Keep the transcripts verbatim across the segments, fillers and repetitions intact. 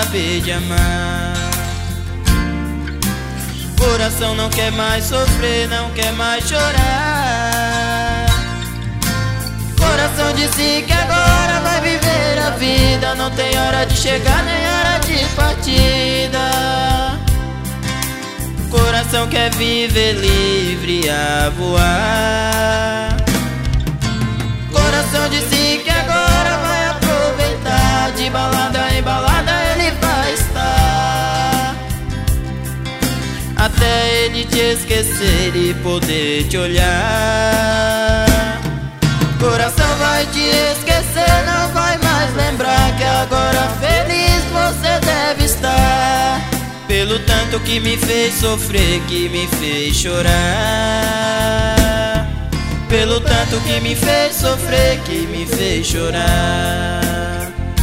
saber de amar. Coração não quer mais sofrer, não quer mais chorar. Coração disse que agora vai viver a vida, não tem hora de chegar nem hora de partida. Coração quer viver livre a voar. Coração disse que agora vai aproveitar, de balada em balada ele vai estar, até ele te esquecer e poder te olhar. Coração vai te esquecer, não vai mais lembrar que agora feliz você deve estar, pelo tanto que me fez sofrer, que me fez chorar. Pelo tanto que me fez sofrer, que me fez chorar.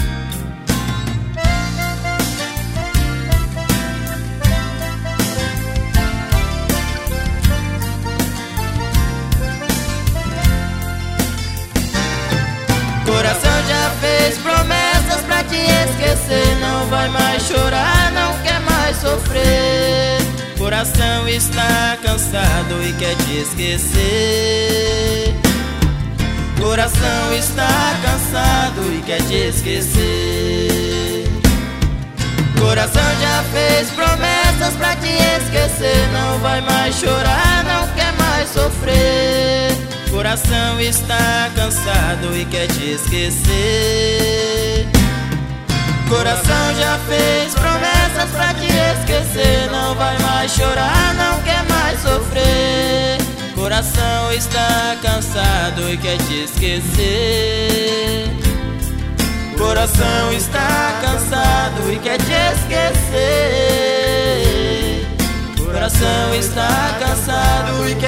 Coração já fez promessas pra te esquecer, não vai mais chorar, não quer mais sofrer. Coração está cansado e quer te esquecer. Coração está cansado e quer te esquecer. Coração já fez promessas pra te esquecer, não vai mais chorar, não quer mais sofrer. Coração está cansado e quer te esquecer. Coração já fez promessas pra te esquecer, não vai mais chorar, não quer mais sofrer. Coração está cansado e quer te esquecer. Coração está cansado e quer te esquecer. Coração está cansado e quer